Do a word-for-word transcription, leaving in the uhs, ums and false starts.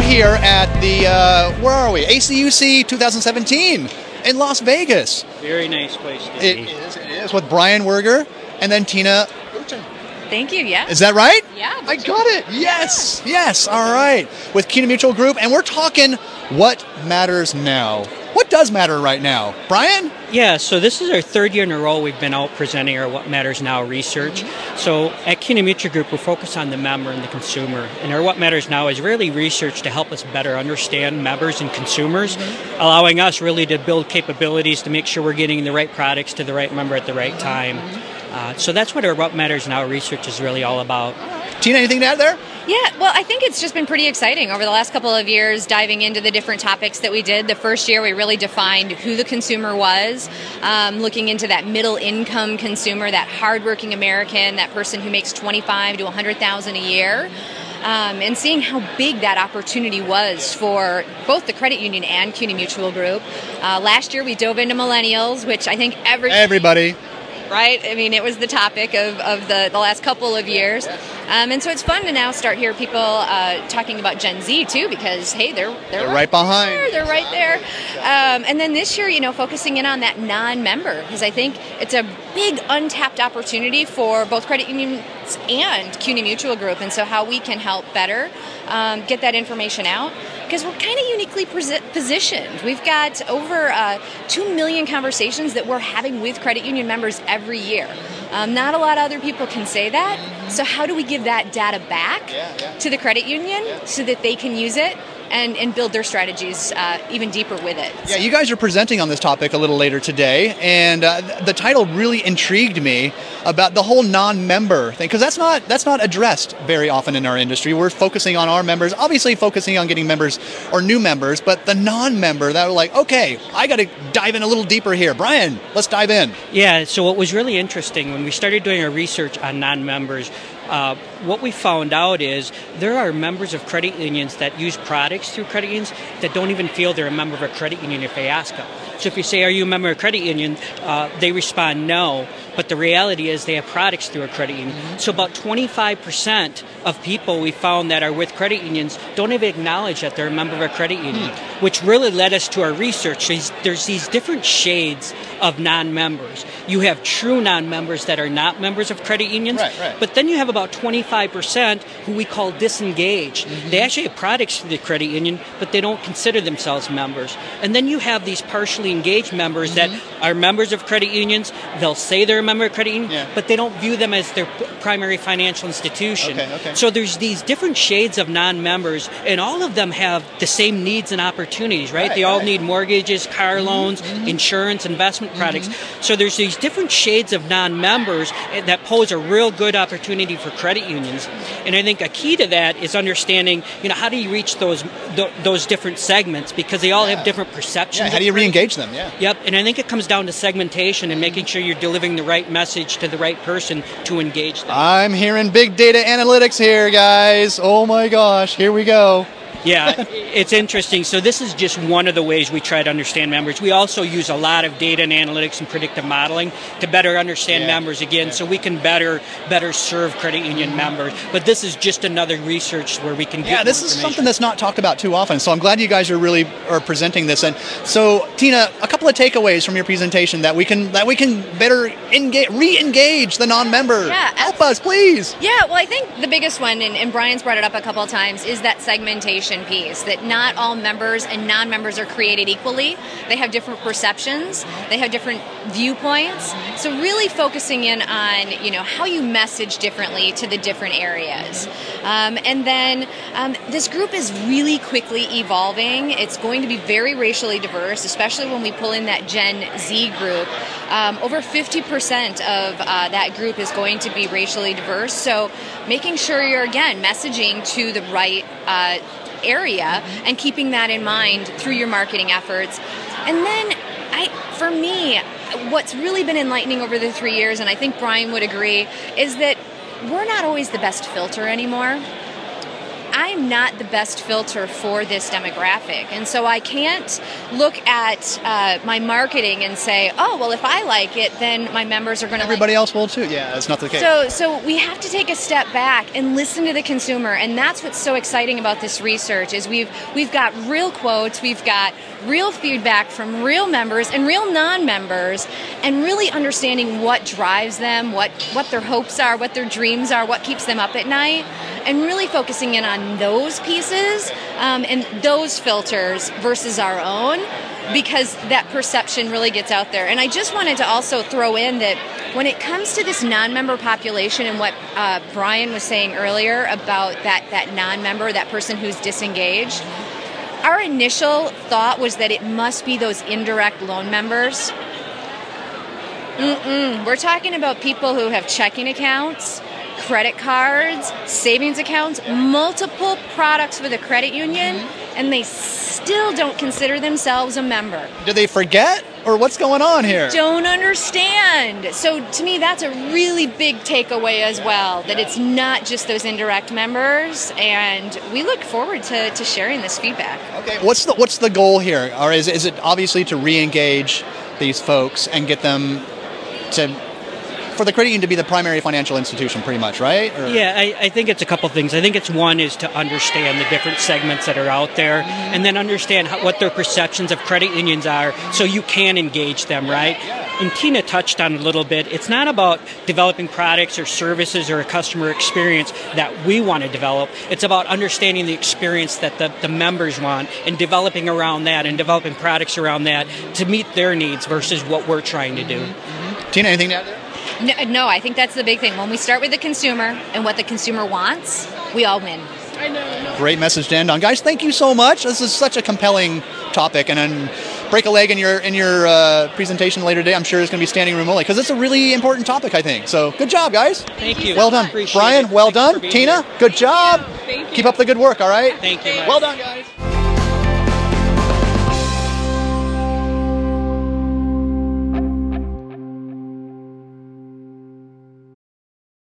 here at the, uh, where are we? A C U C twenty seventeen in Las Vegas. Very nice place to It be. is, it is, with Brian Werger and then Tina. Thank you, yeah. Is that right? Yeah. I got it. Yes, yes, all right. With CUNA Mutual Group, and we're talking what matters now. What does matter right now? Brian? Yeah, so this is our third year in a row we've been out presenting our What Matters Now research. So at CUNA Mutual Group, we're focused on the member and the consumer. And our What Matters Now is really research to help us better understand members and consumers, allowing us really to build capabilities to make sure we're getting the right products to the right member at the right time. Uh, so that's what our What Matters Now research is really all about. Tina, anything to add there? Yeah, well, I think it's just been pretty exciting over the last couple of years, diving into the different topics that we did. The first year, we really defined who the consumer was, um, looking into that middle-income consumer, that hardworking American, that person who makes twenty-five to one hundred thousand a year. Um, and seeing how big that opportunity was for both the credit union and CUNA Mutual Group. Uh, last year, we dove into millennials, which I think every Everybody. right? I mean, it was the topic of, of the, the last couple of years. Um, and so it's fun to now start hear people uh, talking about Gen Z, too, because, hey, they're, they're, They're right behind. there, They're right there. Um, and then this year, you know, focusing in on that non-member, because I think it's a big untapped opportunity for both credit unions and CUNA Mutual Group. And so how we can help better um, get that information out. Because we're kind of uniquely posi- positioned. We've got over uh, two million conversations that we're having with credit union members every year. Um, not a lot of other people can say that. So how do we give that data back Yeah, yeah. to the credit union so that they can use it and, and build their strategies uh, even deeper with it? Yeah, you guys are presenting on this topic a little later today, and uh, th- the title really intrigued me about the whole non-member thing, because that's not that's not addressed very often in our industry. We're focusing on our members, obviously focusing on getting members or new members, but the non-member that were like, okay, I got to dive in a little deeper here. Brian, let's dive in. Yeah, so what was really interesting when we started doing our research on non-members, uh, what we found out is there are members of credit unions that use products through credit unions that don't even feel they're a member of a credit union if they ask them. So if you say, are you a member of a credit union, uh, they respond no, but the reality is they have products through a credit union. Mm-hmm. So about twenty-five percent of people we found that are with credit unions don't even acknowledge that they're a member of a credit union, mm-hmm. which really led us to our research. There's, there's these different shades of non-members. You have true non-members that are not members of credit unions, right, right. but then you have about twenty-five percent who we call disengaged. Mm-hmm. They actually have products through the credit union, but they don't consider themselves members. And then you have these partially engaged members mm-hmm. that are members of credit unions. They'll say they're a member of a credit union, yeah. but they don't view them as their p- primary financial institution. Okay, okay. So there's these different shades of non-members, and all of them have the same needs and opportunities, right? right they all right. need mortgages, car loans, mm-hmm. insurance, investment mm-hmm. products. So there's these different shades of non-members that pose a real good opportunity for credit unions. And I think a key to that is understanding, you know, how do you reach those th- those different segments, because they all yeah. have different perceptions. Yeah, how do you re-engage them? Yeah. Yep, and I think it comes down to segmentation and making sure you're delivering the right message to the right person to engage them. I'm hearing big data analytics here, guys. Oh my gosh, here we go. Yeah, it's interesting. So this is just one of the ways we try to understand members. We also use a lot of data and analytics and predictive modeling to better understand yeah. members again, yeah. so we can better better serve credit union members. But this is just another research where we can get Yeah, this is something that's not talked about too often. So I'm glad you guys are really are presenting this. And so, Tina, a couple of takeaways from your presentation that we can that we can better engage, re-engage the non-member. Yeah, help us, please. Yeah, well, I think the biggest one, and, and Brian's brought it up a couple of times, is that segmentation piece, that not all members and non-members are created equally. They have different perceptions, they have different viewpoints. So really focusing in on, you know, how you message differently to the different areas. Um, and then um, this group is really quickly evolving. It's going to be very racially diverse, especially when we pull in that Gen Z group. Um, over fifty percent of uh, that group is going to be racially diverse. So making sure you're, again, messaging to the right uh, area and keeping that in mind through your marketing efforts. And then, I, for me, what's really been enlightening over the three years, and I think Brian would agree, is that we're not always the best filter anymore. I I am not the best filter for this demographic. And so I can't look at uh, my marketing and say, oh, well, if I like it, then my members are going to like it. Everybody else will too. Yeah, that's not the case. So, so we have to take a step back and listen to the consumer, and that's what's so exciting about this research. Is we've we've got real quotes, we've got real feedback from real members and real non-members, and really understanding what drives them, what what their hopes are, what their dreams are, what keeps them up at night, and really focusing in on those pieces um, and those filters versus our own, because that perception really gets out there. And I just wanted to also throw in that when it comes to this non-member population and what uh, Brian was saying earlier about that, that non-member, that person who's disengaged, our initial thought was that it must be those indirect loan members. Mm-mm. We're talking about people who have checking accounts, credit cards, savings accounts, multiple products with a credit union, and they still don't consider themselves a member. Do they forget, or what's going on here? Don't understand. So to me, that's a really big takeaway as well, that it's not just those indirect members, and we look forward to, to sharing this feedback. Okay, what's the what's the goal here? Or is, is it obviously to re-engage these folks and get them to, for the credit union to be the primary financial institution, pretty much, right? Or? Yeah, I, I think it's a couple things. I think it's one is to understand the different segments that are out there, and then understand how, what their perceptions of credit unions are, so you can engage them, right? And Tina touched on it a little bit. It's not about developing products or services or a customer experience that we want to develop. It's about understanding the experience that the, the members want and developing around that and developing products around that to meet their needs versus what we're trying to do. Mm-hmm. Tina, anything to add there? No, no, I think that's the big thing. When we start with the consumer and what the consumer wants, we all win. I know, I know. Great message to end on. Guys, thank you so much. This is such a compelling topic, and then break a leg in your in your uh, presentation later today. I'm sure it's going to be standing room only, because it's a really important topic, I think. So good job, guys. Thank you. Well done. Appreciate Brian, it. well Thanks for done. being Tina, here. good job. Thank you. Keep up the good work, all right? Thank you. Mike. Well done, guys.